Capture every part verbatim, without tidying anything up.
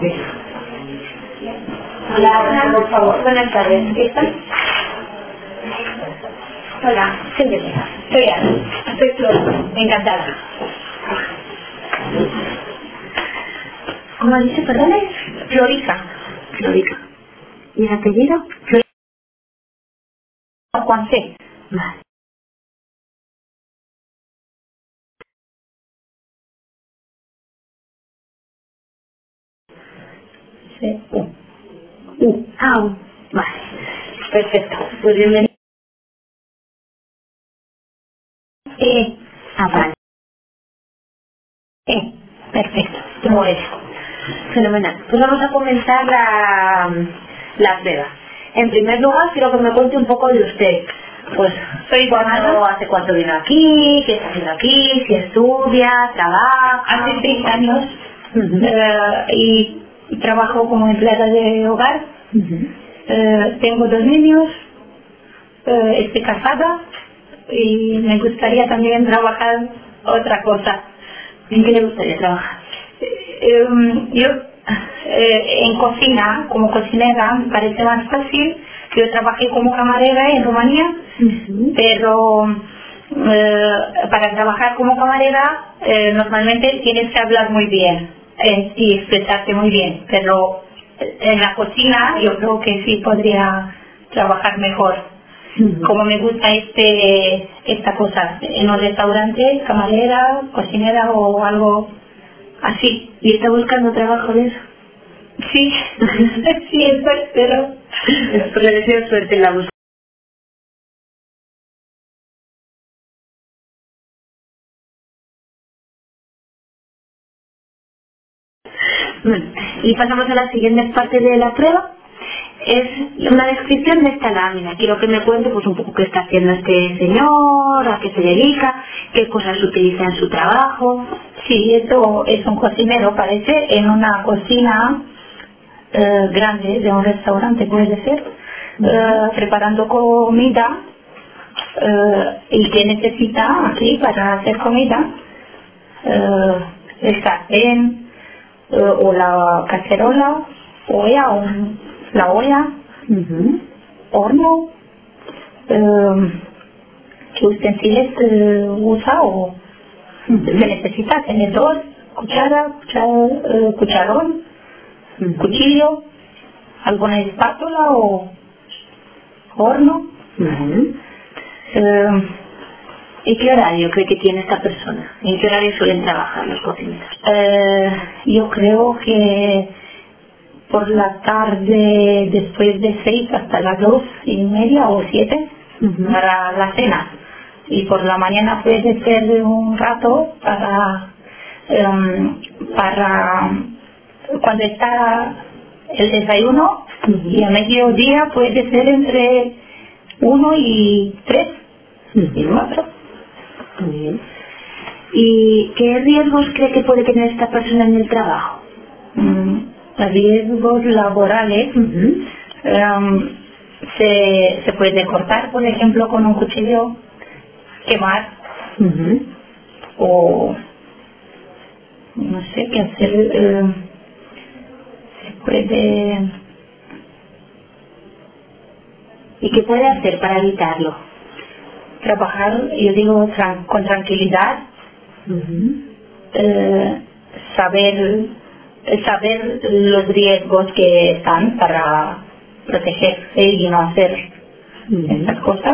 Sí. Hola, por favor, buenas tardes. ¿Qué tal? Hola, siéntese. Soy Ana. Soy Flor. Encantada. ¿Cómo dice, perdone? Florica. Florica. ¿Y el apellido? Florica. Juan C. Vale. C. U. U. Ah, U. Vale. Perfecto. Pues bienvenido. E. Ah, vale. E. Perfecto. Como es. Fenomenal. Pues vamos a comenzar la, la prueba. En primer lugar, quiero que me cuente un poco de usted. Pues, soy cuándo, hace cuánto vino aquí, qué está haciendo aquí, si estudia, trabaja. Hace seis años Uh-huh. eh, y, y trabajo como empleada de hogar. Uh-huh. Eh, tengo dos niños, eh, estoy casada y me gustaría también trabajar otra cosa. ¿En qué le gustaría trabajar? Eh, em, yo eh, en cocina, como cocinera, me parece más fácil. Yo trabajé como camarera en Rumanía, Uh-huh. pero eh, para trabajar como camarera eh, normalmente tienes que hablar muy bien eh, y expresarte muy bien, pero en la cocina yo creo que sí podría trabajar mejor. Uh-huh. Como me gusta este esta cosa, en un restaurante, camarera, cocinera o algo así. ¿Y está buscando trabajo de eso? Sí, sí, eso espero. Pues le deseo suerte en la búsqueda. Bueno, y pasamos a la siguiente parte de la prueba. Es una descripción de esta lámina. Quiero que me cuente pues un poco qué está haciendo este señor, a qué se dedica, qué cosas utiliza en su trabajo. Sí, eso es un cocinero, parece, en una cocina eh, grande de un restaurante, puede ser, eh, preparando comida. Eh, ¿Y qué necesita aquí para hacer comida? Eh, el sartén, eh, o la cacerola, olla, o la olla, Uh-huh. horno, eh, qué utensilios eh, usa o se necesita tenedor, cuchara, cuchara eh, cucharón, Uh-huh. cuchillo, alguna espátula o horno. Uh-huh. Eh, ¿Y qué horario cree que tiene esta persona? ¿En qué horario suelen trabajar los cocineros? eh, yo creo que por la tarde después de seis hasta las dos y media o siete Uh-huh. para la cena, y por la mañana puede ser de un rato para em, para cuando está el desayuno, Uh-huh. y a mediodía puede ser entre uno y tres y Uh-huh. cuatro. Muy bien. ¿Y qué riesgos cree que puede tener esta persona en el trabajo? Mm, riesgos laborales. Uh-huh. em, se, se puede cortar, por ejemplo, con un cuchillo, quemar, Uh-huh. o no sé qué hacer. em, se puede ¿Y qué puede hacer para evitarlo? trabajar, yo digo, tran- con tranquilidad, Uh-huh. eh, saber saber los riesgos que están para protegerse y no hacer estas Uh-huh. cosas,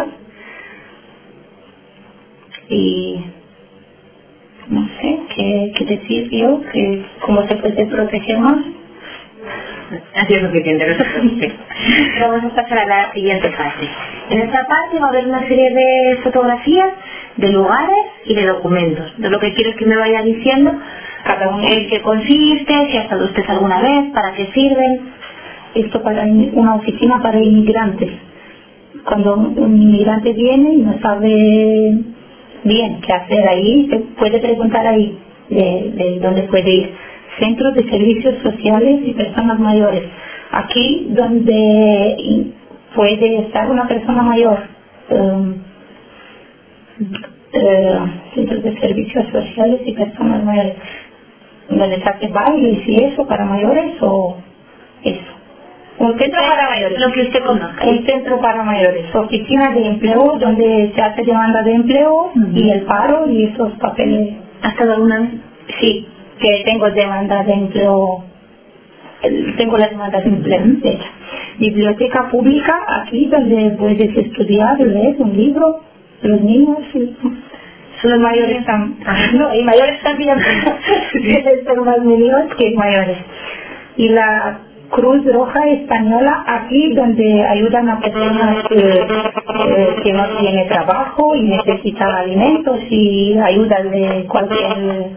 y no sé qué, qué decir yo, que cómo se puede proteger más. Así es suficiente, no se preocupe. Vamos a pasar a la siguiente fase. En esta parte va a haber una serie de fotografías, de lugares y de documentos. Yo lo que quiero es que me vaya diciendo Cada uno. en qué consiste, si ha estado usted alguna vez, para qué sirven. Esto para in- una oficina para inmigrantes. Cuando un un inmigrante viene y no sabe bien qué hacer ahí, se puede preguntar ahí de, de dónde puede ir. Centros de servicios sociales y personas mayores. Aquí donde i- puede estar una persona mayor. em, eh, centros de servicios sociales y personas mayores. donde se hace bailes y eso para mayores o eso. Un centro para mayores. Lo que usted conozca. Un centro para mayores. Oficina de empleo donde se hace demanda de empleo uh-huh. y el paro y esos papeles. ¿Has estado alguna vez? Sí, que tengo demanda de empleo. Tengo la demanda de empleo. Uh-huh. De hecho. Biblioteca pública aquí donde puedes estudiar, leer un libro. Los niños y son los mayores están. No, y mayores también. Son más niños que mayores. Y la Cruz Roja Española aquí donde ayudan a personas que, eh, que no tienen trabajo y necesitan alimentos y ayuda de cualquier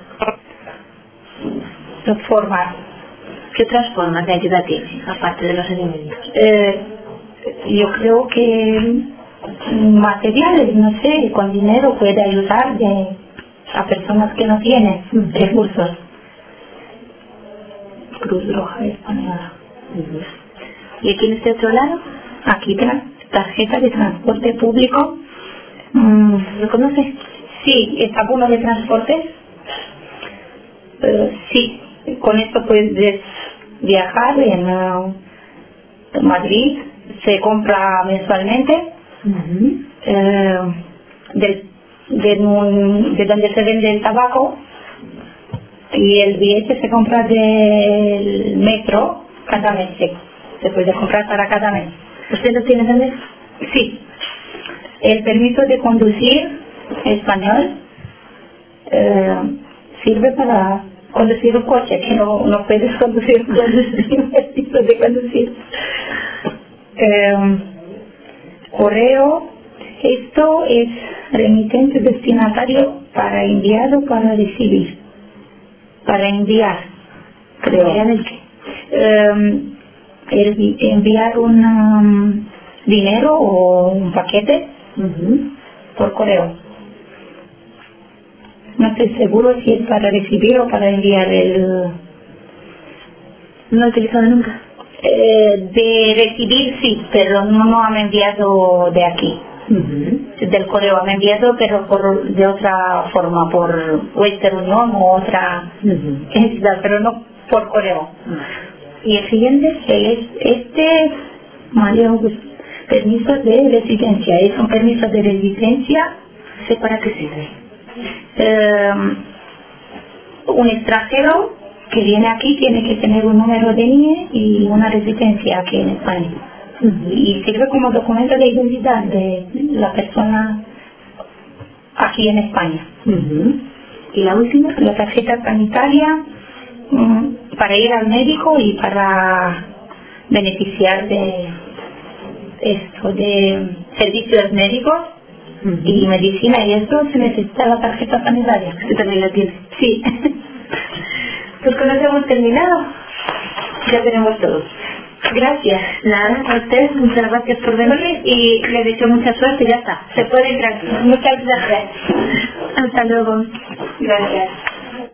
forma. ¿Qué otras formas de ayuda tiene aparte de los alimentos? Eh, yo creo que materiales, no sé, con dinero puede ayudar de, a personas que no tienen uh-huh. recursos. Cruz Roja Española. Uh-huh. ¿Y aquí en este otro lado? Aquí tra- tarjeta de transporte público. Mm, ¿Lo conoce? Sí, está bono de transporte. Uh, sí, con esto puedes viajar en uh, Madrid, se compra mensualmente. Uh-huh. Eh, de, de, un, de donde se vende el tabaco y el billete se compra del metro cada mes, sí. Se puede comprar para cada mes. ¿Usted lo tiene también? Sí. El permiso de conducir español eh, sirve para conducir un coche, que no, no puedes conducir con el permiso de conducir. Eh, Correo, esto es remitente destinatario para enviar o para recibir. Para enviar, creo. ¿Enviar el qué? Eh, el, enviar un um, dinero o un paquete uh-huh. por correo. No estoy seguro si es para recibir o para enviar el... ¿No lo he utilizado nunca? Eh, de recibir sí, pero no nos han enviado de aquí, uh-huh. del correo han enviado, pero por de otra forma, por Western Union o otra uh-huh. entidad, pero no por correo. Uh-huh. Y el siguiente es este, María, permiso de residencia, es un permiso de residencia, ¿sé para qué sirve? Eh, un extranjero que viene aquí tiene que tener un número de I N E y una residencia aquí en España. Uh-huh. Y sirve como documento de identidad de la persona aquí en España. Uh-huh. Y la última, la tarjeta sanitaria um, para ir al médico y para beneficiar de esto, de servicios médicos uh-huh. y medicina y esto se necesita la tarjeta sanitaria. ¿Usted también la tiene? Sí. Pues con eso hemos terminado. Ya tenemos todo. Gracias. Nada, a usted, muchas gracias por venir y le deseo mucha suerte y ya está. Se puede tranquilo. Muchas gracias. Hasta luego. Gracias.